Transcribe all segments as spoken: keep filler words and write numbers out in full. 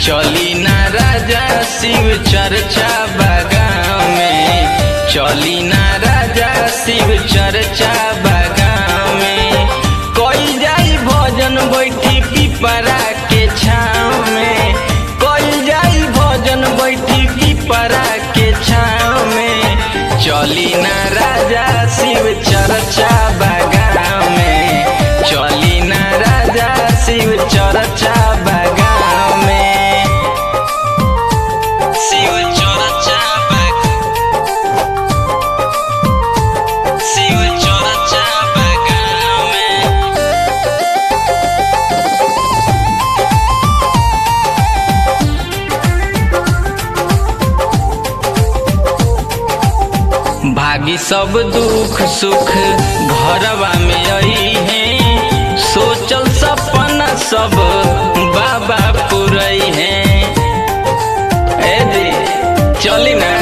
चली ना राजा शिव चर्चा बागान में, चली ना राजा शिव चर्चा बागान में। कोई जाई भजन बैठी पिपरा के छाँव में, कोई जाई भजन बैठी पिपरा के छाँव में। चली ना राजा शिव चर्चा बागान में, चली ना राजा शिव चर्चा बागान में। शिव चर्चा शिव चर्चा बागान में। भागी सब दुख सुख घरवा में आई है, सोचल सपना सब बाबा पुरई है। ए जी चली ना,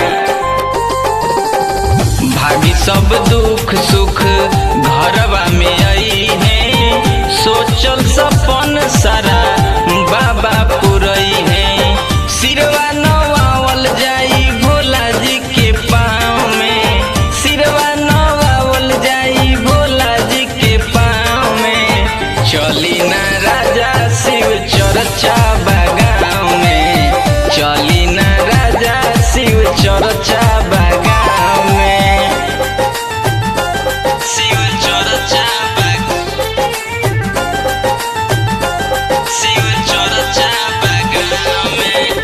भागी सब दुख सुख घरवा में आई है, सोचल सपन सारा बाबा पुरई है। सिरवा नवावल जाई भोला जी के पाँव में, सिरवा नवावल जाई भोला जी के पाँव में। चली ना राजा शिव चर्चा बागान में, चली ना राजा शिव चर्चा बागान में। शिव चर्चा शिव चर्चा बागान में।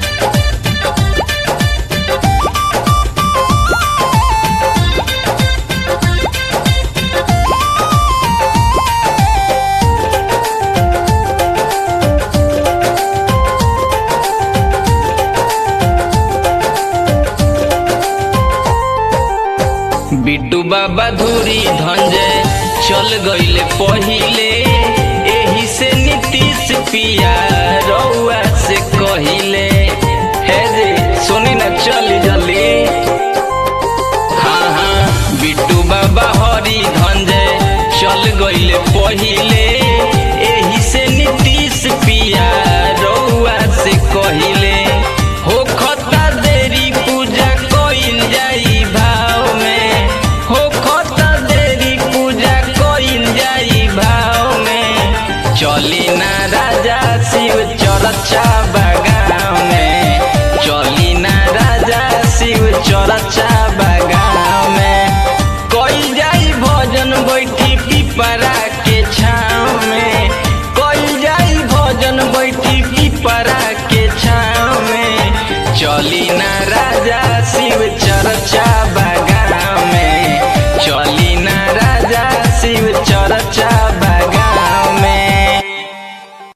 बिट्टू बाबा धूरी धंजय चल गईले पहिले, एही से नीतीश पिया रउआ से कहिले। हे जी सुनी ना चली जल्दी। हाँ हाँ बिट्टू बाबा हरी धंजय चल गईले पहिले, एही से नीतीश पिया रउआ से कहिले। हो खता देरी पूजा कइल जाई भाव में, हो खता देरी पूजा कइल जाई भाव में। चली ना राजा शिव चर्चा बागान में, चली ना राजा शिव चर्चा बागान में। कोई जाई भजन बैठी पिपरा के छाँव में, कोई जाई भजन बैठी पिपरा के छाँव में। चली ना राजा शिव चर्चा